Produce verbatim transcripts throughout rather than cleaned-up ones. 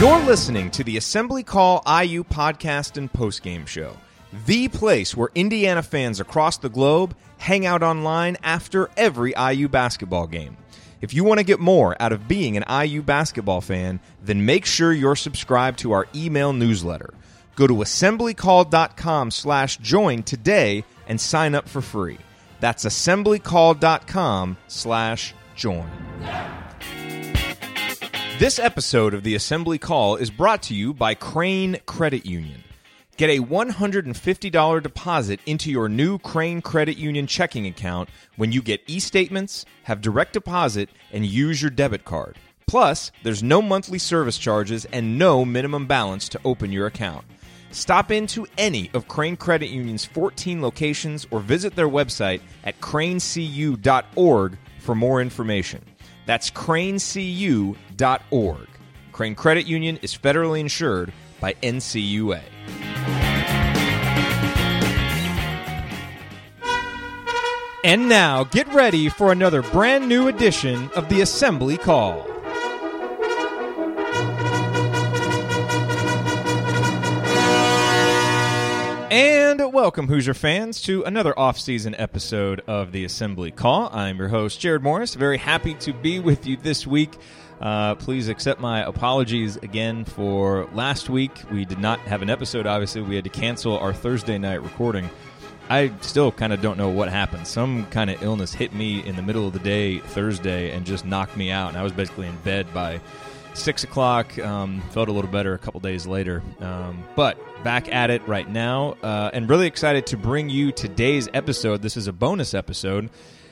You're listening to the Assembly Call I U podcast and postgame show, the place where Indiana fans across the globe hang out online after every I U basketball game. If you want to get more out of being an I U basketball fan, then make sure you're subscribed to our email newsletter. Go to assemblycall.com slash join today and sign up for free. That's assemblycall.com slash join. This episode of the Assembly Call is brought to you by Crane Credit Union. Get a one hundred fifty dollars deposit into your new Crane Credit Union checking account when you get e-statements, have direct deposit, and use your debit card. Plus, there's no monthly service charges and no minimum balance to open your account. Stop into any of Crane Credit Union's fourteen locations or visit their website at crane c u dot org for more information. That's crane c u dot org. Crane Credit Union is federally insured by N C U A. And now, get ready for another brand new edition of the Assembly Call. And welcome, Hoosier fans, to another off-season episode of the Assembly Call. I'm your host, Jared Morris. Very happy to be with you this week. Uh, please accept my apologies again for last week. We did not have an episode, obviously. We had to cancel our Thursday night recording. I still kind of don't know what happened. Some kind of illness hit me in the middle of the day Thursday and just knocked me out. And I was basically in bed by six o'clock. Um, felt a little better a couple days later. Um, but back at it right now. Uh, and really excited to bring you today's episode. This is a bonus episode.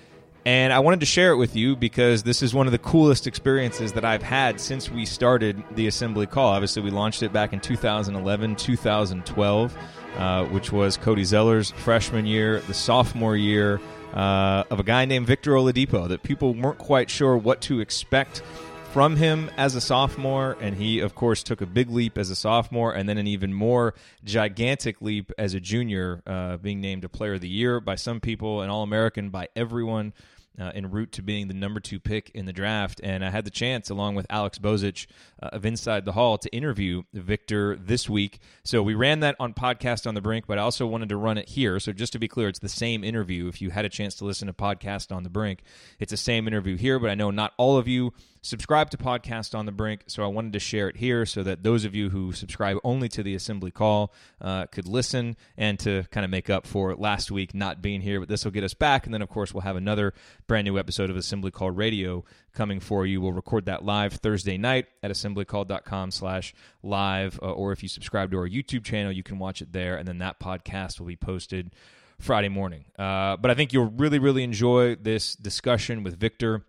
And I wanted to share it with you because this is one of the coolest experiences that I've had since we started the Assembly Call. Obviously, we launched it back in two thousand eleven, two thousand twelve, uh, which was Cody Zeller's freshman year, the sophomore year uh, of a guy named Victor Oladipo that people weren't quite sure what to expect from him as a sophomore, and he, of course, took a big leap as a sophomore and then an even more gigantic leap as a junior, uh, being named a Player of the Year by some people, an All-American by everyone, uh, en route to being the number two pick in the draft. And I had the chance, along with Alex Bozich uh, of Inside the Hall, to interview Victor this week. So we ran that on Podcast on the Brink, but I also wanted to run it here. So just to be clear, it's the same interview. If you had a chance to listen to Podcast on the Brink, it's the same interview here, but I know not all of you subscribe to Podcast on the Brink, so I wanted to share it here so that those of you who subscribe only to the Assembly Call uh, could listen and to kind of make up for last week not being here. But this will get us back, and then, of course, we'll have another brand new episode of Assembly Call Radio coming for you. We'll record that live Thursday night at assemblycall.com slash live, uh, or if you subscribe to our YouTube channel, you can watch it there, and then that podcast will be posted Friday morning. Uh, but I think you'll really, really enjoy this discussion with Victor.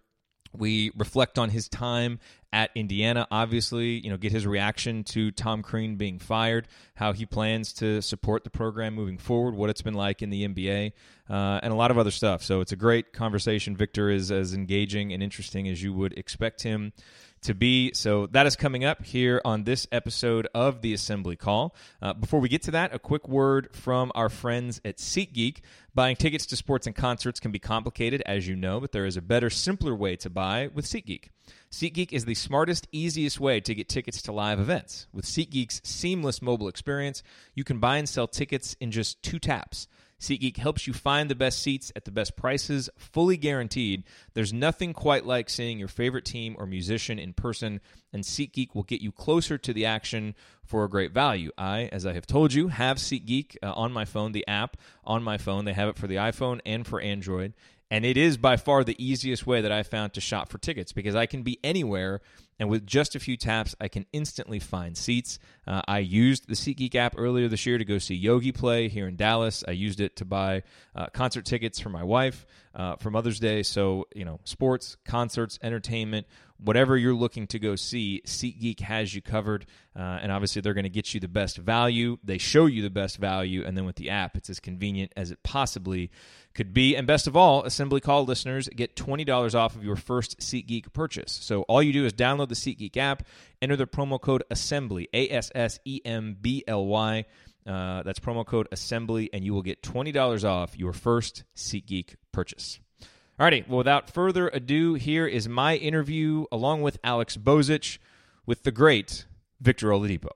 We reflect on his time at Indiana, obviously, you know, get his reaction to Tom Crean being fired, how he plans to support the program moving forward, what it's been like in the N B A, uh, and a lot of other stuff. So it's a great conversation. Victor is as engaging and interesting as you would expect him to be. So that is coming up here on this episode of the Assembly Call. Uh, before we get to that, a quick word from our friends at SeatGeek. Buying tickets to sports and concerts can be complicated, as you know, but there is a better, simpler way to buy with SeatGeek. SeatGeek is the smartest, easiest way to get tickets to live events. With SeatGeek's seamless mobile experience, you can buy and sell tickets in just two taps. SeatGeek helps you find the best seats at the best prices, fully guaranteed. There's nothing quite like seeing your favorite team or musician in person, and SeatGeek will get you closer to the action for a great value. I, as I have told you, have SeatGeek uh, on my phone, the app on my phone. They have it for the iPhone and for Android, and it is by far the easiest way that I found to shop for tickets because I can be anywhere, and with just a few taps, I can instantly find seats. Uh, I used the SeatGeek app earlier this year to go see Yogi play here in Dallas. I used it to buy uh, concert tickets for my wife uh, for Mother's Day. So, you know, sports, concerts, entertainment, whatever you're looking to go see, SeatGeek has you covered. Uh, and obviously, they're going to get you the best value. They show you the best value. And then with the app, it's as convenient as it possibly could be. And best of all, Assembly Call listeners get twenty dollars off of your first SeatGeek purchase. So all you do is download the SeatGeek app, enter the promo code ASSEMBLY, A S S E M B L Y. Uh, that's promo code ASSEMBLY, and you will get twenty dollars off your first SeatGeek purchase. Alrighty, well, without further ado, here is my interview along with Alex Bozich with the great Victor Oladipo.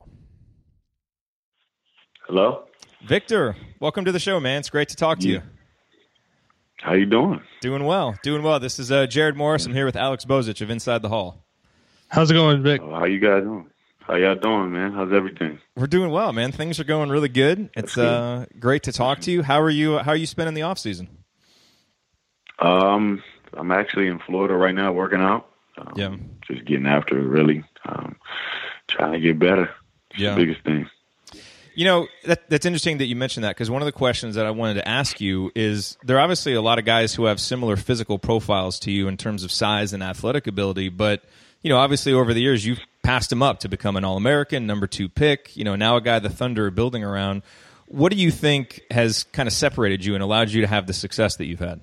Hello? Victor, welcome to the show, man. It's great to talk to Yeah. you. How you doing? Doing well. Doing well. This is uh, Jared Morris. I'm here with Alex Bozich of Inside the Hall. How's it going, Vic? Oh, how you guys doing? How y'all doing, man? How's everything? We're doing well, man. Things are going really good. It's uh, great to talk to you. How are you? How are you spending the off season? Um, I'm actually in Florida right now working out. Um, Yeah. Just getting after it, really. Um, trying to get better. It's Yeah. the biggest thing. You know, that, that's interesting that you mentioned that, because one of the questions that I wanted to ask you is there are obviously a lot of guys who have similar physical profiles to you in terms of size and athletic ability, but, you know, obviously over the years you've passed him up to become an All-American, number two pick, you know, now a guy the Thunder are building around. What do you think has kind of separated you and allowed you to have the success that you've had?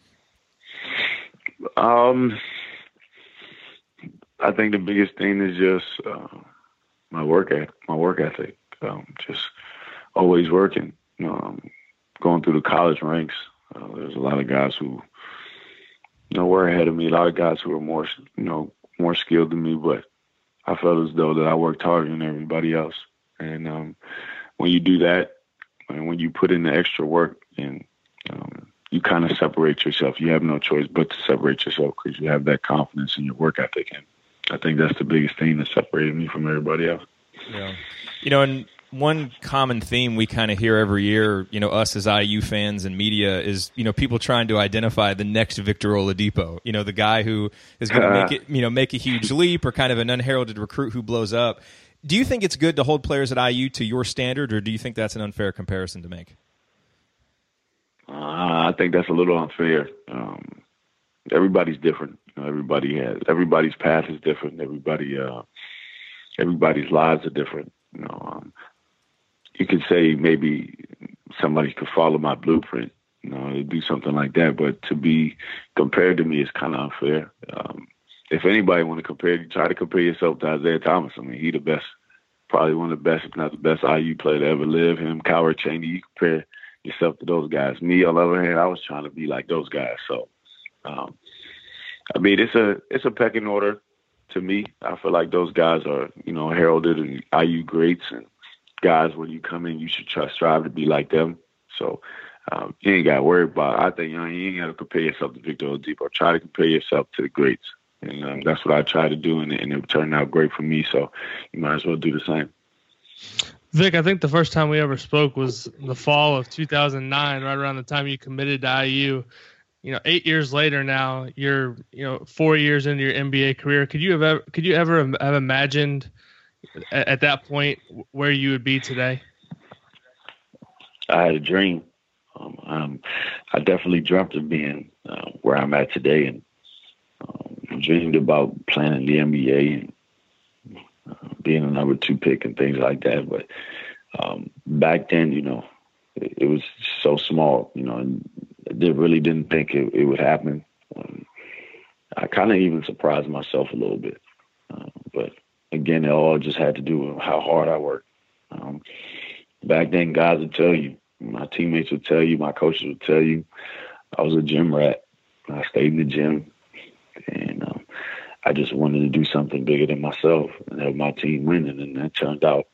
Um, I think the biggest thing is just uh, my work ethic, my work ethic. Um, just always working. You know, um, going through the college ranks, uh, there's a lot of guys who, you know, were ahead of me. A lot of guys who are more, you know, more skilled than me. But I felt as though that I worked harder than everybody else. And um, when you do that, and when you put in the extra work, and um, you kind of separate yourself. You have no choice but to separate yourself because you have that confidence in your work ethic. And I think that's the biggest thing that separated me from everybody else. Yeah. You know, and one common theme we kind of hear every year, you know, us as I U fans and media is, you know, people trying to identify the next Victor Oladipo, you know, the guy who is going to make it, you know, make a huge leap, or kind of an unheralded recruit who blows up. Do you think it's good to hold players at I U to your standard, or do you think that's an unfair comparison to make? Uh, I think that's a little unfair. Um, everybody's different. You know, everybody has, everybody's path is different. Everybody, uh, everybody's lives are different. You know, um, you could say maybe somebody could follow my blueprint, you know, do something like that. But to be compared to me is kind of unfair. Um, if anybody want to compare, you try to compare yourself to Isaiah Thomas. I mean, he the best, probably one of the best, if not the best I U player to ever live. Him, Coward Chaney, you compare yourself to those guys. Me, on the other hand, I was trying to be like those guys. So, um, I mean, it's a it's a pecking order. To me, I feel like those guys are, you know, heralded and I U greats, and guys, when you come in, you should try strive to be like them. So um, you ain't got to worry about it. I think, you know, you ain't got to compare yourself to Victor Oladipo. Try to compare yourself to the greats. And um, that's what I try to do, and, and it turned out great for me. So you might as well do the same. Vic, I think the first time we ever spoke was the fall of two thousand nine, right around the time you committed to I U. You know, eight years later now, you're, you know, four years into your N B A career. Could you have ever, could you ever have imagined at, at that point where you would be today? I had a dream. Um, um, I definitely dreamt of being uh, where I'm at today, and um, dreamed about playing in the N B A and uh, being a number two pick and things like that. But um, back then, you know, it, it was so small, you know, and I really didn't think it, it would happen. Um, I kind of even surprised myself a little bit. Uh, but again, it all just had to do with how hard I worked. Um, back then, guys would tell you, my teammates would tell you, my coaches would tell you, I was a gym rat. I stayed in the gym, and um, I just wanted to do something bigger than myself and have my team winning, and that turned out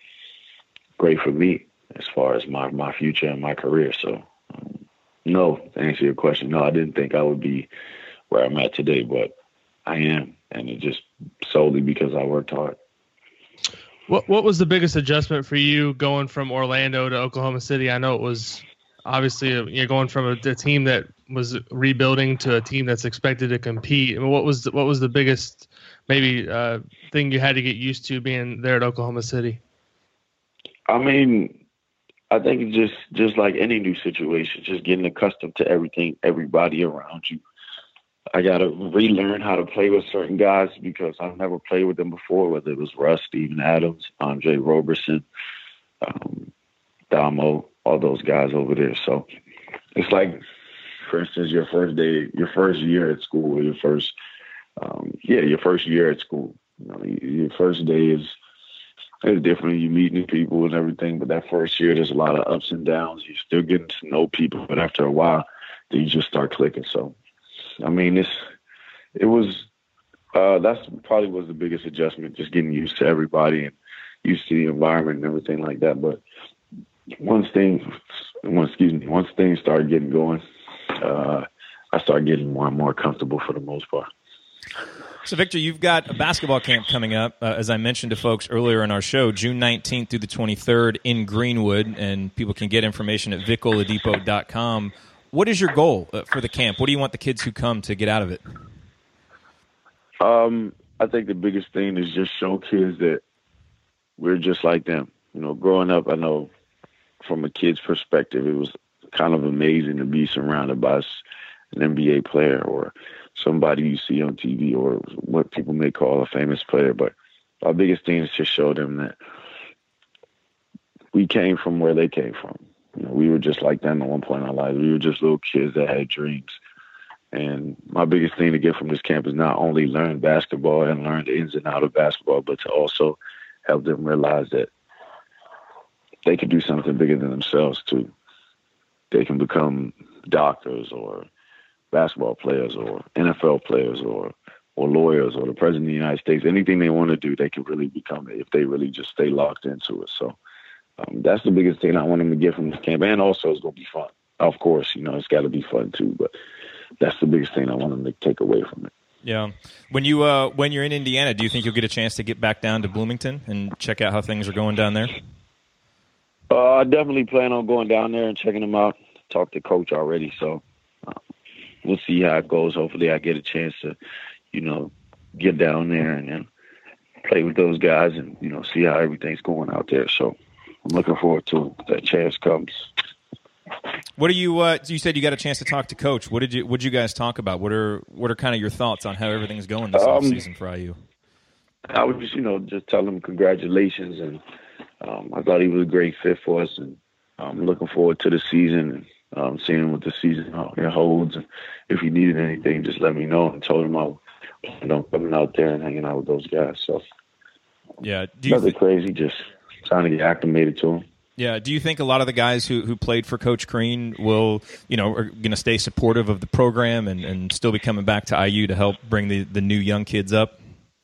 great for me as far as my, my future and my career. So, um, no, to answer your question, no, I didn't think I would be where I'm at today, but I am, and it just solely because I worked hard. What What was the biggest adjustment for you going from Orlando to Oklahoma City? I know it was obviously a, you're going from a, a team that was rebuilding to a team that's expected to compete. I mean, what was the, what was the biggest maybe uh, thing you had to get used to being there at Oklahoma City? I mean, I think it's just, just like any new situation, just getting accustomed to everything, everybody around you. I got to relearn how to play with certain guys because I've never played with them before, whether it was Russ, Steven Adams, Andre Roberson, um, Damo, all those guys over there. So it's like, for instance, your first day, your first year at school, your first, um, yeah, your first year at school. You know, your first day is, it's different. You meet new people and everything, but that first year, there's a lot of ups and downs. You're still getting to know people, but after a while, then you just start clicking. So, I mean, it's, it was, uh, that's probably was the biggest adjustment, just getting used to everybody and used to the environment and everything like that. But once things, once excuse me, once things started getting going, uh, I started getting more and more comfortable for the most part. So, Victor, you've got a basketball camp coming up, uh, as I mentioned to folks earlier in our show, June nineteenth through the twenty-third in Greenwood, and people can get information at vic oladipo dot com. What is your goal uh, for the camp? What do you want the kids who come to get out of it? Um, I think the biggest thing is just show kids that we're just like them. You know, growing up, I know from a kid's perspective, it was kind of amazing to be surrounded by an N B A player or somebody you see on T V or what people may call a famous player. But our biggest thing is to show them that we came from where they came from. You know, we were just like them at one point in our lives. We were just little kids that had dreams. And my biggest thing to get from this camp is not only learn basketball and learn the ins and outs of basketball, but to also help them realize that they can do something bigger than themselves too. They can become doctors or basketball players or N F L players or or lawyers or the president of the United States. Anything they want to do, they can really become it if they really just stay locked into it. So um, that's the biggest thing I want them to get from this camp. And also it's going to be fun. Of course, you know, it's got to be fun too, but that's the biggest thing I want them to take away from it. Yeah. When, you, uh, when you're in Indiana, do you think you'll get a chance to get back down to Bloomington and check out how things are going down there? Uh, I definitely plan on going down there and checking them out. Talked to Coach already, so uh, we'll see how it goes. Hopefully I get a chance to, you know, get down there and, and play with those guys and, you know, see how everything's going out there. So I'm looking forward to it. That chance comes. What do you? Uh, you said you got a chance to talk to Coach. What did you? What did you guys talk about? What are What are kind of your thoughts on how everything's going this um, off season for I U? I was just, you know, just tell him congratulations, and um, I thought he was a great fit for us, and I'm looking forward to the season and um, seeing what the season holds. And if he needed anything, just let me know. And told him I planned on coming out there and hanging out with those guys. So yeah, do you nothing th- crazy, just trying to get acclimated to him. Yeah. Do you think a lot of the guys who, who played for Coach Crean will, you know, are going to stay supportive of the program and, and still be coming back to I U to help bring the, the new young kids up?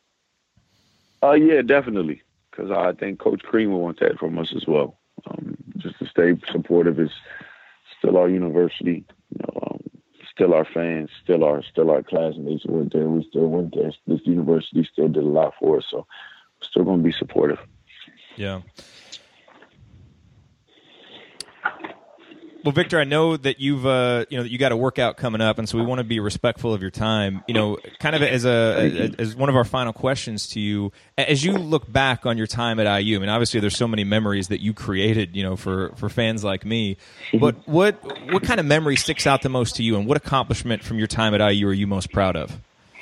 Uh, yeah, definitely. Because I think Coach Crean will want that from us as well. Um, just to stay supportive is still our university, you know, um, still our fans, still our still our classmates who went there. We still went there. This university still did a lot for us, so we're still going to be supportive. Yeah. Well, Victor, I know that you've uh, you know that you got a workout coming up, and so we want to be respectful of your time. You know, kind of as a as one of our final questions to you, as you look back on your time at I U. I mean, obviously, there's so many memories that you created, you know, for, for fans like me. But what what kind of memory sticks out the most to you, and what accomplishment from your time at I U are you most proud of?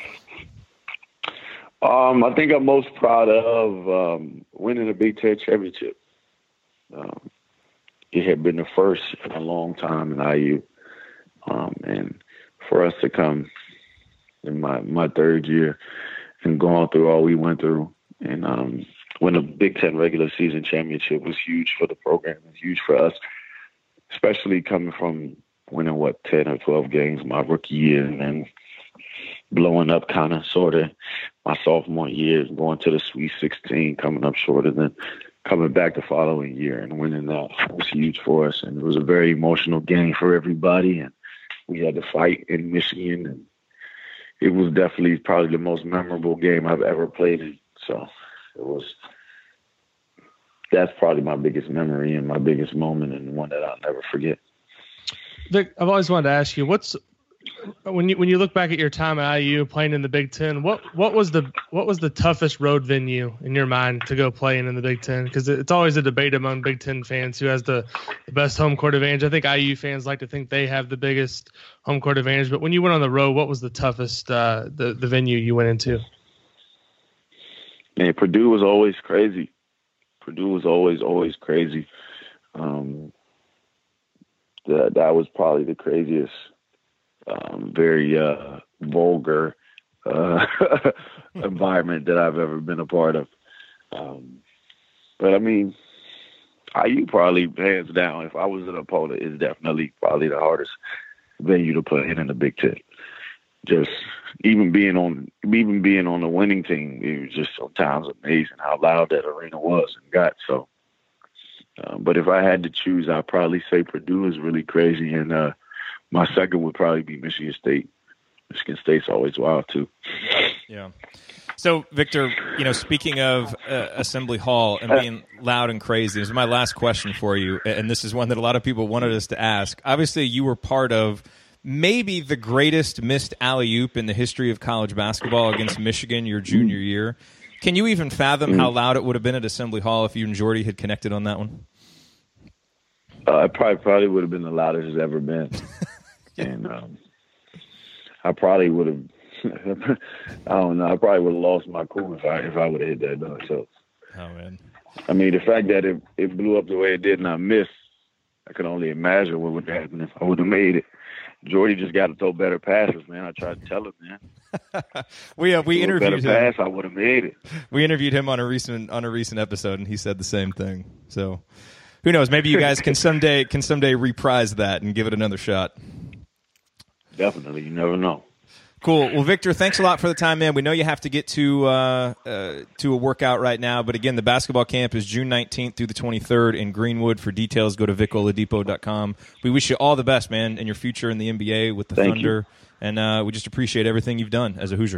Um, I think I'm most proud of um, winning the Big Ten championship. Um, It had been the first in a long time in I U. Um, and for us to come in my, my third year and going through all we went through and um, win a Big Ten regular season championship was huge for the program. It was huge for us, especially coming from winning, what, ten or twelve games my rookie year and then blowing up kind of sort of my sophomore year, going to the Sweet sixteen, coming up short, and then coming back the following year and winning that was huge for us. And it was a very emotional game for everybody. And we had to fight in Michigan. And it was definitely probably the most memorable game I've ever played in. So it was, that's probably my biggest memory and my biggest moment and one that I'll never forget. Vic, I've always wanted to ask you, what's, when you when you look back at your time at I U playing in the Big Ten, what what was the what was the toughest road venue in your mind to go play in in the Big Ten? Because it's always a debate among Big Ten fans who has the, the best home court advantage. I think I U fans like to think they have the biggest home court advantage. But when you went on the road, what was the toughest uh, the the venue you went into? Man, Purdue was always crazy. Purdue was always always crazy. Um, that that was probably the craziest. Um, very uh, vulgar uh, environment that I've ever been a part of. Um, but, I mean, I U probably, hands down, if I was an opponent, is definitely probably the hardest venue to play in in the Big Ten. Just even being on even being on the winning team, it was just sometimes amazing how loud that arena was and got. So, uh, but if I had to choose, I'd probably say Purdue is really crazy, and uh, my second would probably be Michigan State. Michigan State's always wild too. Yeah. So, Victor, you know, speaking of uh, Assembly Hall and being loud and crazy, this is my last question for you, and this is one that a lot of people wanted us to ask. Obviously, you were part of maybe the greatest missed alley-oop in the history of college basketball against Michigan your junior year. Can you even fathom how loud it would have been at Assembly Hall if you and Jordy had connected on that one? Uh, it probably, probably would have been the loudest it's ever been. Yeah. And um, I probably would have I don't know. I probably would have lost my cool if I if I would have hit that dunk. So, oh man. I mean, the fact that it it blew up the way it did and I missed, I could only imagine what would happen if I would have made it. Jordy just got to throw better passes, man. I tried to tell him, man. we uh, we interviewed better him. Pass, I would have made it. We interviewed him on a recent on a recent episode, and he said the same thing. So, who knows? Maybe you guys can someday can someday reprise that and give it another shot. Definitely, you never know. Cool. Well, Victor, thanks a lot for the time, man. We know you have to get to uh, uh, to a workout right now, but again, the basketball camp is June nineteenth through the twenty-third in Greenwood. For details, go to vic oladipo dot com. We wish you all the best, man, in your future in the N B A with the Thank Thunder, you. and uh, we just appreciate everything you've done as a Hoosier.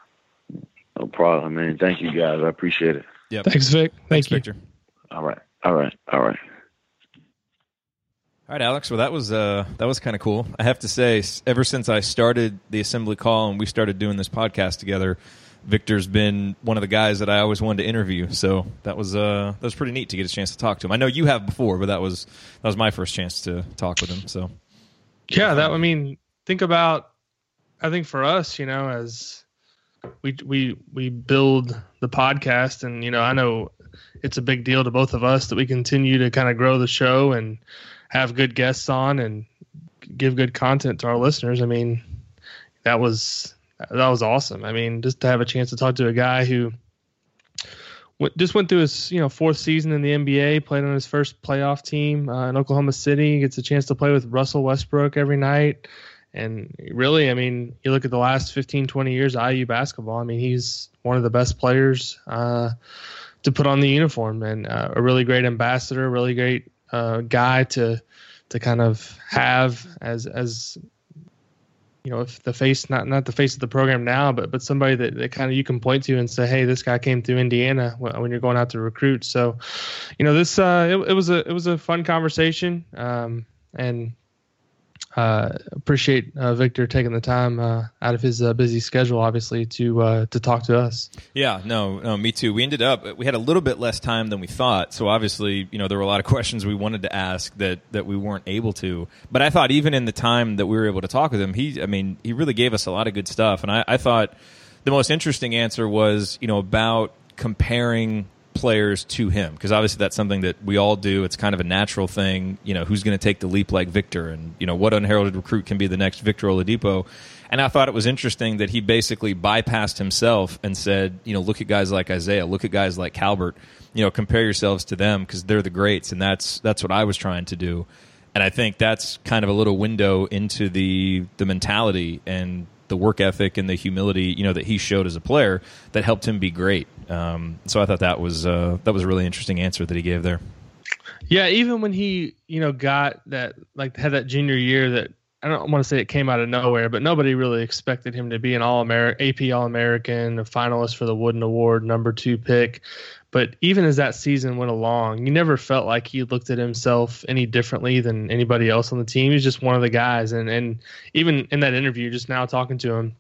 No problem, man. Thank you, guys. I appreciate it. Yep. Thanks, Vic. Thank Thanks, you. Victor. All right. All right. All right. All right, Alex. Well, that was uh, that was kind of cool. I have to say, ever since I started the Assembly Call and we started doing this podcast together, Victor's been one of the guys that I always wanted to interview. So that was uh, that was pretty neat to get a chance to talk to him. I know you have before, but that was that was my first chance to talk with him. So yeah, that I mean, think about. I think for us, you know, as we we we build the podcast, and you know, I know it's a big deal to both of us that we continue to kind of grow the show and have good guests on and give good content to our listeners. I mean, that was that was awesome. I mean, just to have a chance to talk to a guy who w- just went through his you know fourth season in the N B A, played on his first playoff team uh, in Oklahoma City, gets a chance to play with Russell Westbrook every night. And really, I mean, you look at the last fifteen, twenty years of I U basketball, I mean, he's one of the best players uh, to put on the uniform, and uh, a really great ambassador, a really great uh, guy to to kind of have as as you know, if the face not not the face of the program now, but but somebody that, that kind of you can point to and say, hey, this guy came through Indiana when, when you're going out to recruit. So, you know, this uh, it, it was a it was a fun conversation, um, and. Uh, appreciate uh, Victor taking the time uh, out of his uh, busy schedule, obviously, to uh, to talk to us. Yeah, no, no, me too. We ended up we had a little bit less time than we thought, so obviously, you know, there were a lot of questions we wanted to ask that, that we weren't able to. But I thought even in the time that we were able to talk with him, he, I mean, he really gave us a lot of good stuff. And I, I thought the most interesting answer was, you know, about comparing players to him, because obviously that's something that we all do. It's kind of a natural thing. You know, who's going to take the leap like Victor, and you know what unheralded recruit can be the next Victor Oladipo. And I thought it was interesting that he basically bypassed himself and said, you know, look at guys like Isaiah, look at guys like Calbert, you know, compare yourselves to them because they're the greats, and that's that's what I was trying to do. And I think that's kind of a little window into the the mentality and the work ethic and the humility, you know, that he showed as a player that helped him be great. Um, so I thought that was uh, that was a really interesting answer that he gave there. Yeah, even when he, you know, got that, like had that junior year that I don't want to say it came out of nowhere, but nobody really expected him to be an All-American, A P All-American, a finalist for the Wooden Award, number two pick. But even as that season went along, you never felt like he looked at himself any differently than anybody else on the team. He's just one of the guys. And and even in that interview, just now talking to him,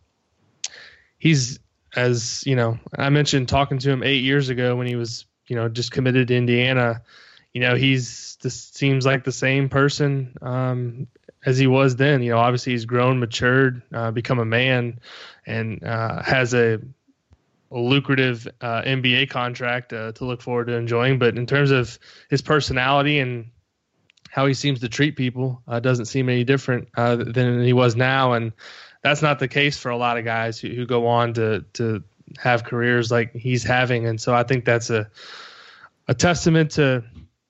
he's, as, you know, I mentioned talking to him eight years ago when he was, you know, just committed to Indiana. You know, he's just seems like the same person um, as he was then. You know, obviously he's grown, matured, uh, become a man, and uh, has a a lucrative uh, N B A contract uh, to look forward to enjoying. But in terms of his personality and how he seems to treat people, uh, doesn't seem any different uh, than he was now. And that's not the case for a lot of guys who, who go on to to have careers like he's having. And so I think that's a a testament to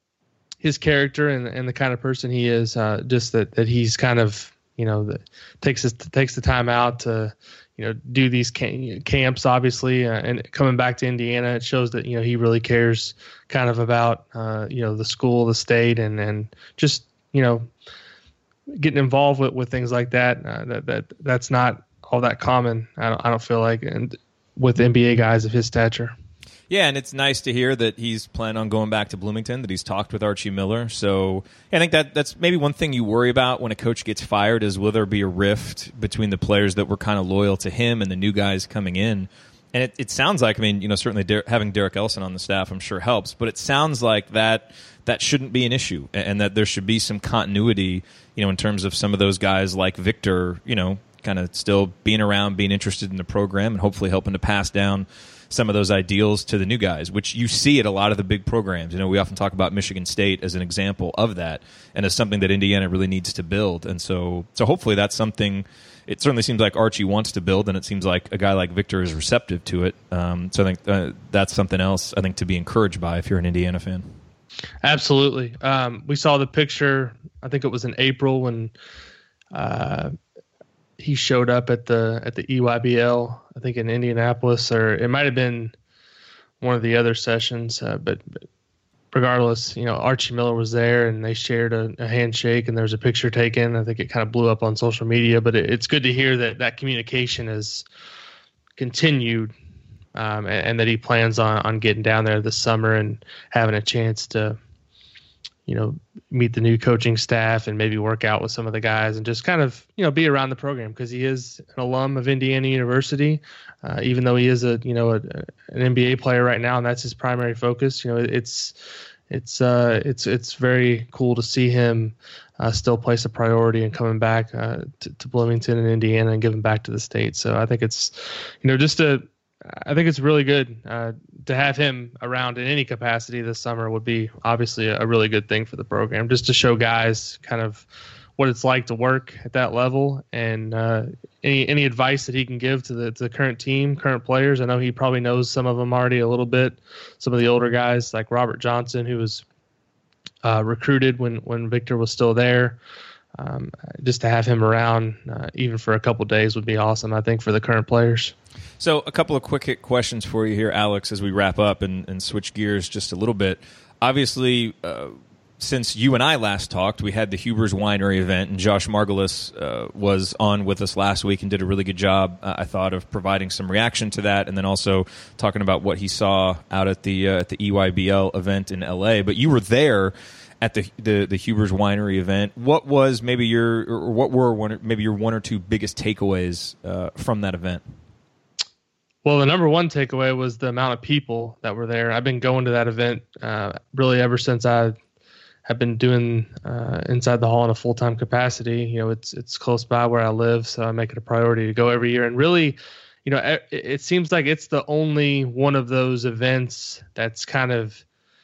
his character and, and the kind of person he is, uh, just that, that he's kind of, you know, that takes his, takes the time out to, you know, do these camps, obviously, uh, and coming back to Indiana, it shows that, you know, he really cares kind of about, uh, you know, the school, the state, and, and just, you know, getting involved with, with things like that. Uh, that, that that's not all that common. I don't, I don't feel like, and with N B A guys of his stature. Yeah, and it's nice to hear that he's planning on going back to Bloomington, that he's talked with Archie Miller. So I think that that's maybe one thing you worry about when a coach gets fired is will there be a rift between the players that were kind of loyal to him and the new guys coming in. And it, it sounds like, I mean, you know, certainly Der- having Derek Ellison on the staff, I'm sure helps, but it sounds like that that shouldn't be an issue, and, and that there should be some continuity, you know, in terms of some of those guys like Victor, you know, kind of still being around, being interested in the program, and hopefully helping to pass down some of those ideals to the new guys, which you see at a lot of the big programs. You know, we often talk about Michigan State as an example of that, and as something that Indiana really needs to build. And so, so hopefully that's something. It certainly seems like Archie wants to build, and it seems like a guy like Victor is receptive to it. Um, so I think uh, that's something else I think to be encouraged by if you're an Indiana fan. Absolutely. Um, we saw the picture, I think it was in April, when uh, he showed up at the at the E Y B L, I think in Indianapolis, or it might have been one of the other sessions. Uh, but, but regardless, you know, Archie Miller was there, and they shared a, a handshake, and there was a picture taken. I think it kind of blew up on social media, but it, it's good to hear that that communication has continued, um, and, and that he plans on, on getting down there this summer and having a chance to, you know, meet the new coaching staff and maybe work out with some of the guys and just kind of, you know, be around the program, because he is an alum of Indiana University, uh, even though he is a, you know, a, an N B A player right now, and that's his primary focus. You know, it's, it's, uh, it's, it's very cool to see him uh, still place a priority and coming back uh, to, to Bloomington and Indiana and giving back to the state. So I think it's, you know, just a, I think it's really good uh, to have him around in any capacity this summer would be obviously a really good thing for the program, just to show guys kind of what it's like to work at that level, and uh, any any advice that he can give to the to the current team, current players. I know he probably knows some of them already a little bit, some of the older guys like Robert Johnson, who was uh, recruited when, when Victor was still there. Um, just to have him around uh, even for a couple of days would be awesome, I think, for the current players. So a couple of quick hit questions for you here, Alex, as we wrap up and, and switch gears just a little bit. Obviously, uh, since you and I last talked, we had the Huber's Winery event, and Josh Margolis uh, was on with us last week and did a really good job, uh, I thought, of providing some reaction to that, and then also talking about what he saw out at the uh, at the E Y B L event in L A. But you were there at the the, the Huber's Winery event. What was maybe your or what were one, maybe your one or two biggest takeaways uh, from that event? Well, the number one takeaway was the amount of people that were there. I've been going to that event uh, really ever since I have been doing uh, Inside the Hall in a full-time capacity. You know, it's it's close by where I live, so I make it a priority to go every year. And really, you know, it, it seems like it's the only one of those events that's kind of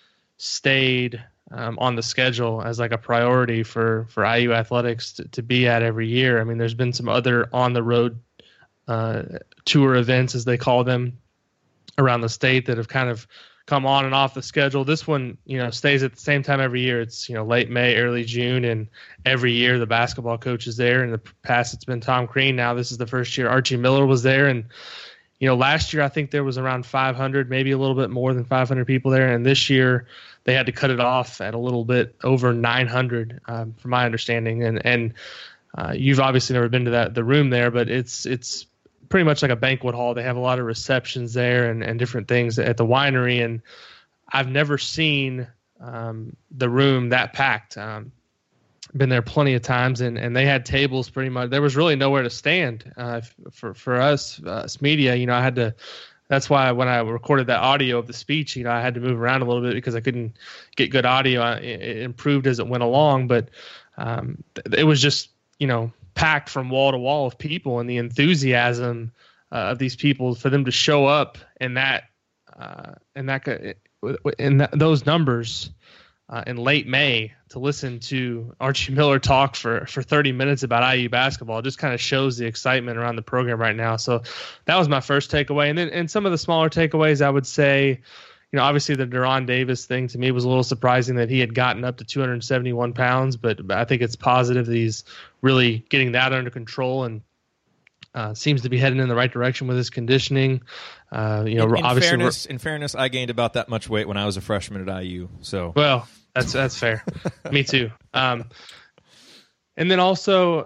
stayed um, on the schedule as like a priority for, for I U athletics to, to be at every year. I mean, there's been some other on-the-road uh, tour events, as they call them, around the state that have kind of come on and off the schedule. This one, you know, stays at the same time every year. It's, you know, late May, early June, and every year the basketball coach is there. In the past, it's been Tom Crean. Now this is the first year Archie Miller was there. And, you know, last year I think there was around five hundred, maybe a little bit more than five hundred people there. And this year they had to cut it off at a little bit over nine hundred, um, from my understanding. And, and uh, you've obviously never been to that the room there, but it's it's pretty much like a banquet hall. They have a lot of receptions there and, and different things at the winery. And I've never seen um, the room that packed. Um, been there plenty of times, and, and they had tables pretty much. There was really nowhere to stand uh, for, for us, uh, us media. You know, I had to, that's why when I recorded that audio of the speech, you know, I had to move around a little bit because I couldn't get good audio. It, it improved as it went along, but um, it was just, you know, packed from wall to wall of people, and the enthusiasm uh, of these people for them to show up in that uh, in that in that, those numbers uh, in late May to listen to Archie Miller talk for, for thirty minutes about I U basketball just kind of shows the excitement around the program right now. So that was my first takeaway, and then and some of the smaller takeaways I would say. You know, obviously the Deron Davis thing to me was a little surprising that he had gotten up to two hundred seventy-one pounds, but I think it's positive that he's really getting that under control. And uh, seems to be heading in the right direction with his conditioning. Uh, you know, in, in obviously, fairness, in fairness, I gained about that much weight when I was a freshman at I U. So well, that's that's fair. Me too. Um, and then also,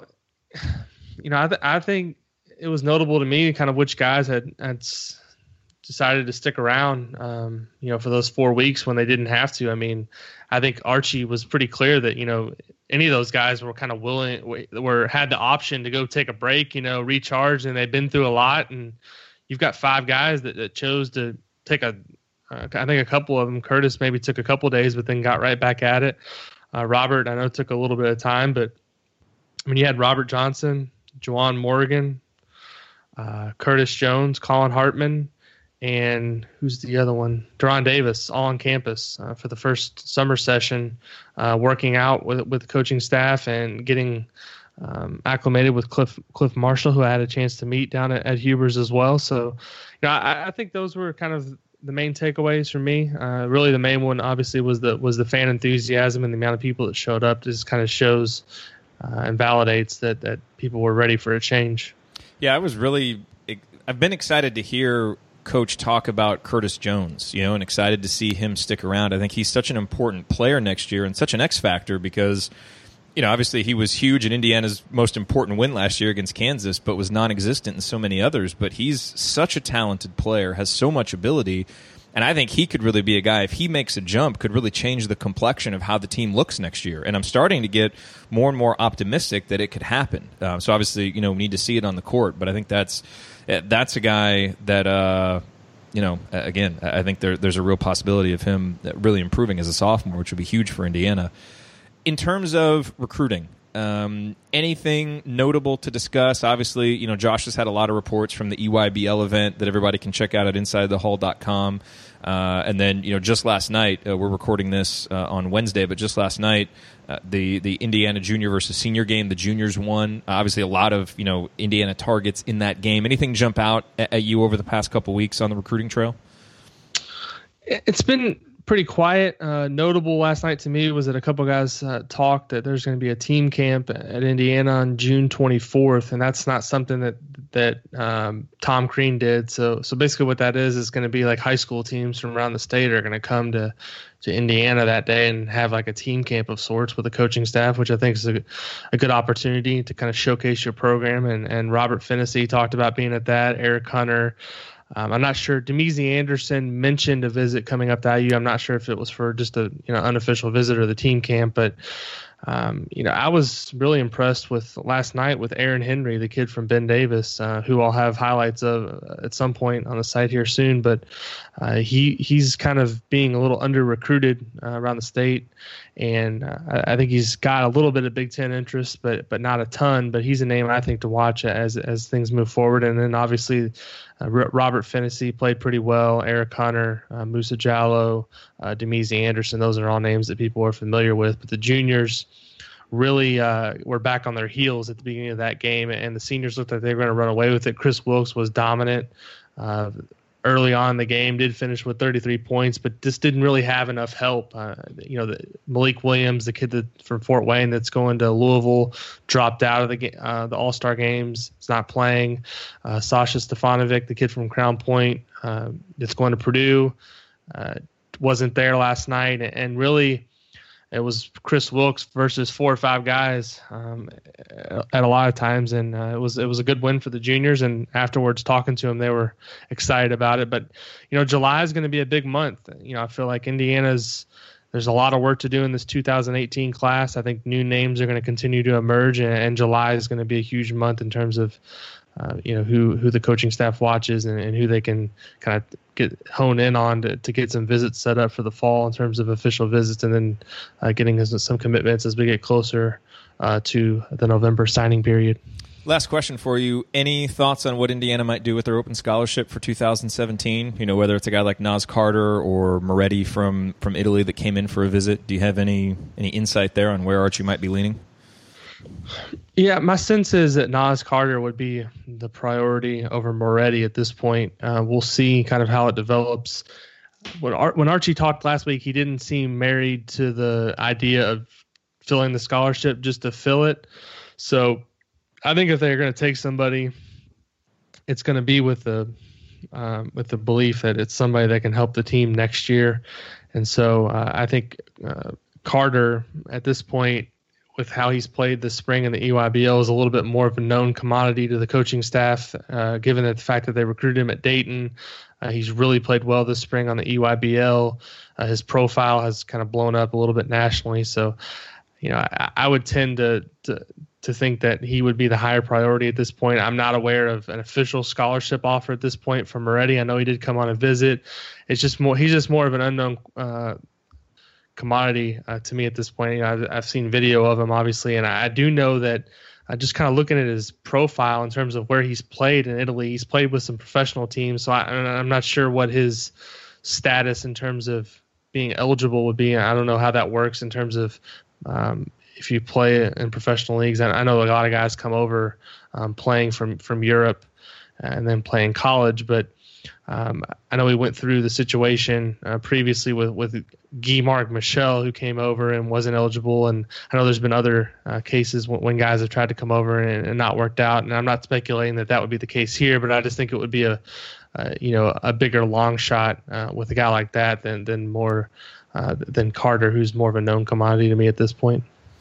you know, I th- I think it was notable to me kind of which guys had had decided to stick around, um, you know, for those four weeks when they didn't have to. I mean, I think Archie was pretty clear that, you know, any of those guys were kind of willing, were had the option to go take a break, you know, recharge, and they've been through a lot. And you've got five guys that, that chose to take a, uh, I think a couple of them, Curtis maybe took a couple days, but then got right back at it. Uh, Robert, I know, took a little bit of time, but I mean, you had Robert Johnson, Juwan Morgan, uh, Curtis Jones, Colin Hartman, and who's the other one? Deron Davis, all on campus uh, for the first summer session, uh, working out with with the coaching staff and getting um, acclimated with Cliff Cliff Marshall, who I had a chance to meet down at, at Huber's as well. So, you know, I, I think those were kind of the main takeaways for me. Uh, really, the main one obviously was the was the fan enthusiasm and the amount of people that showed up. This kind of shows uh, and validates that that people were ready for a change. Yeah, I was really. I've been excited to hear Coach talk about Curtis Jones, you know, and excited to see him stick around. I think he's such an important player next year and such an X factor because, you know, obviously he was huge in Indiana's most important win last year against Kansas, but was non-existent in so many others. But he's such a talented player, has so much ability, and I think he could really be a guy, if he makes a jump, could really change the complexion of how the team looks next year. And I'm starting to get more and more optimistic that it could happen. Uh, so obviously, you know, we need to see it on the court, but I think that's that's a guy that, uh, you know, again, I think there, there's a real possibility of him really improving as a sophomore, which would be huge for Indiana. In terms of recruiting, um, anything notable to discuss? Obviously, you know, Josh has had a lot of reports from the E Y B L event that everybody can check out at inside the hall dot com. Uh, and then, you know, just last night, uh, we're recording this uh, on Wednesday, but just last night, uh, the the Indiana junior versus senior game, the juniors won. Uh, obviously, a lot of, you know, Indiana targets in that game. Anything jump out at, at you over the past couple weeks on the recruiting trail? It's been pretty quiet. Uh, notable last night to me was that a couple guys uh, talked that there's going to be a team camp at Indiana on June twenty-fourth, and that's not something that that um, Tom Crean did. So, so basically, what that is is going to be like high school teams from around the state are going to come to to Indiana that day and have like a team camp of sorts with the coaching staff, which I think is a, a good opportunity to kind of showcase your program. And and Robert Finnessy talked about being at that. Eric Hunter. Um, I'm not sure. Demezi Anderson mentioned a visit coming up to I U. I'm not sure if it was for just a you know unofficial visit or the team camp, but um, you know I was really impressed with last night with Aaron Henry, the kid from Ben Davis, uh, who I'll have highlights of at some point on the site here soon. But uh, he he's kind of being a little under recruited uh, around the state, and uh, I, I think he's got a little bit of Big Ten interest, but but not a ton. But he's a name I think to watch as as things move forward, and then obviously. Uh, Robert Finnessy played pretty well. Eric Hunter, uh, Musa Jallo, uh, Demezi Anderson, those are all names that people are familiar with. But the juniors really uh, were back on their heels at the beginning of that game, and the seniors looked like they were going to run away with it. Chris Wilkes was dominant. Uh, early on in the game, did finish with thirty-three points, but just didn't really have enough help. Uh, you know, the, Malik Williams, the kid that, from Fort Wayne that's going to Louisville, dropped out of the uh, the All-Star games. He's not playing. Uh, Sasha Stefanovic, the kid from Crown Point, uh, that's going to Purdue, uh, wasn't there last night. And really, it was Chris Wilkes versus four or five guys um, at a lot of times, and uh, it was it was a good win for the juniors. And afterwards, talking to them, they were excited about it. But you know, July is going to be a big month. You know, I feel like Indiana's there's a lot of work to do in this two thousand eighteen class. I think new names are going to continue to emerge, and, and July is going to be a huge month in terms of uh, you know who who the coaching staff watches and, and who they can kind of get hone in on to, to get some visits set up for the fall in terms of official visits, and then uh, getting some commitments as we get closer uh, to the November signing period. Last question for you. Any thoughts on what Indiana might do with their open scholarship for two thousand seventeen? You know, whether it's a guy like Naz Carter or Moretti from, from Italy that came in for a visit. Do you have any any insight there on where Archie might be leaning? Yeah, my sense is that Naz Carter would be the priority over Moretti at this point. Uh, we'll see kind of how it develops. When, Ar- when Archie talked last week, he didn't seem married to the idea of filling the scholarship just to fill it. So I think if they're going to take somebody it's going to be with the um, with the belief that it's somebody that can help the team next year. And so uh, I think uh, Carter at this point, with how he's played this spring in the E Y B L, is a little bit more of a known commodity to the coaching staff, uh, given that the fact that they recruited him at Dayton. Uh, he's really played well this spring on the E Y B L. Uh, his profile has kind of blown up a little bit nationally. So, you know, I, I would tend to, to to think that he would be the higher priority at this point. I'm not aware of an official scholarship offer at this point from Moretti. I know he did come on a visit. It's just more, he's just more of an unknown uh, commodity uh, to me at this point. You know, I've, I've seen video of him, obviously, and I, I do know that uh, just kind of looking at his profile in terms of where he's played in Italy, he's played with some professional teams. So I, I'm not sure what his status in terms of being eligible would be. I don't know how that works in terms of um, if you play in professional leagues. I, I know a lot of guys come over um, playing from, from Europe and then playing college, but Um, I know we went through the situation uh, previously with, with Guy-Marc Michel, who came over and wasn't eligible. And I know there's been other uh, cases when, when guys have tried to come over and, and not worked out. And I'm not speculating that that would be the case here, but I just think it would be a, uh, you know, a bigger long shot uh, with a guy like that than, than more uh, than Carter, who's more of a known commodity to me at this point.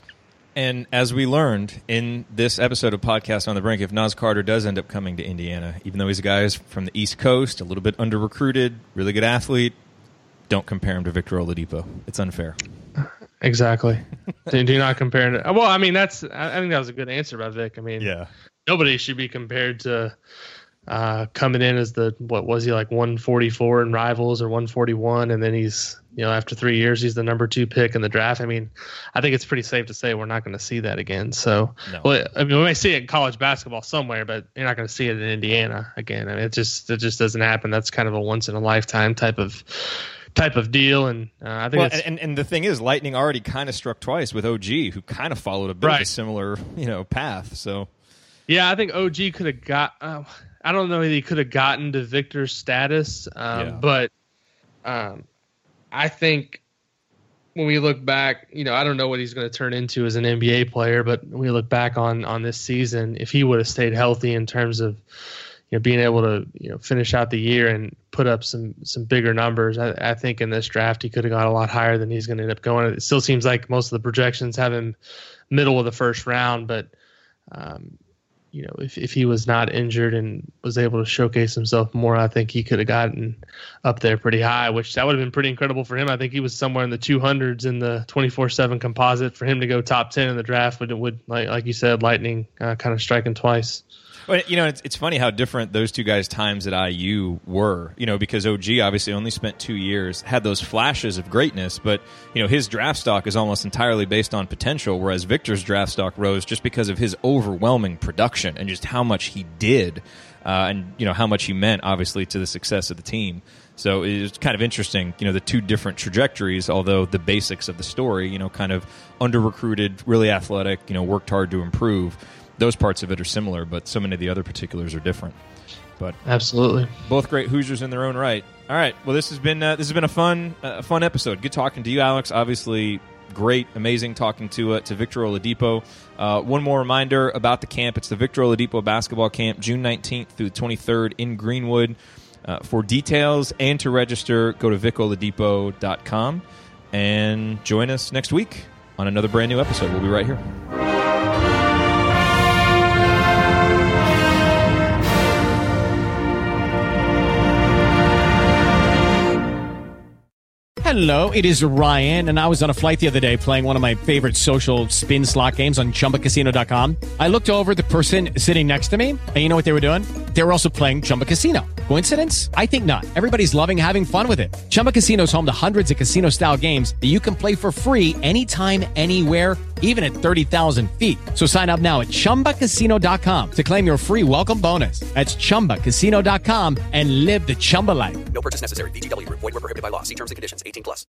And as we learned in this episode of Podcast on the Brink, if Naz Carter does end up coming to Indiana, even though he's a guy who's from the East Coast, a little bit under-recruited, really good athlete, don't compare him to Victor Oladipo. It's unfair. Exactly. do, do not compare it. Well, I mean, that's. I think that was a good answer by Vic. I mean, yeah. Nobody should be compared to uh, coming in as the, what was he, like one forty-four in Rivals or one forty-one, and then he's, you know, after three years, he's the number two pick in the draft. I mean, I think it's pretty safe to say we're not going to see that again. So, no. well, I mean, we may see it in college basketball somewhere, but you're not going to see it in Indiana again. I mean, it just it just doesn't happen. That's kind of a once in a lifetime type of type of deal. And uh, I think, well, it's, and and the thing is, lightning already kind of struck twice with O G, who kind of followed a bit right. of a similar, you know, path. So, yeah, I think O G could have got. Uh, I don't know if he could have gotten to Victor's status, um, yeah. but um, I think. When we look back, you know, I don't know what he's going to turn into as an N B A player, but when we look back on, on this season, if he would have stayed healthy in terms of, you know, being able to, you know, finish out the year and put up some, some bigger numbers, I, I think in this draft he could have got a lot higher than he's going to end up going. It still seems like most of the projections have him middle of the first round, but, um, you know, if, if he was not injured and was able to showcase himself more, I think he could have gotten up there pretty high, which that would have been pretty incredible for him. I think he was somewhere in the two hundreds in the twenty-four seven composite. For him to go top ten in the draft would, would like, like you said, lightning uh, kind of striking twice. Well, you know, it's, it's funny how different those two guys' times at I U were, you know, because O G obviously only spent two years, had those flashes of greatness, but, you know, his draft stock is almost entirely based on potential, whereas Victor's draft stock rose just because of his overwhelming production and just how much he did uh, and, you know, how much he meant, obviously, to the success of the team. So it's kind of interesting, you know, the two different trajectories, although the basics of the story, you know, kind of under-recruited, really athletic, you know, worked hard to improve. Those parts of it are similar, but so many of the other particulars are different. But absolutely, both great Hoosiers in their own right. All right, well, this has been uh, this has been a fun uh, fun episode. Good talking to you, Alex. Obviously, great, amazing talking to uh, to Victor Oladipo. Uh, one more reminder about the camp: it's the Victor Oladipo Basketball Camp, June nineteenth through the twenty-third in Greenwood. Uh, for details and to register, go to vic oladipo dot com and join us next week on another brand new episode. We'll be right here. Hello, it is Ryan, and I was on a flight the other day playing one of my favorite social spin slot games on chumba casino dot com. I looked over at the person sitting next to me, and you know what they were doing? They were also playing Chumba Casino. Coincidence? I think not. Everybody's loving having fun with it. Chumba Casino is home to hundreds of casino-style games that you can play for free anytime, anywhere, even at thirty thousand feet. So sign up now at chumba casino dot com to claim your free welcome bonus. That's chumba casino dot com and live the Chumba life. No purchase necessary. V G W. Void where prohibited by law. See terms and conditions. eighteen plus.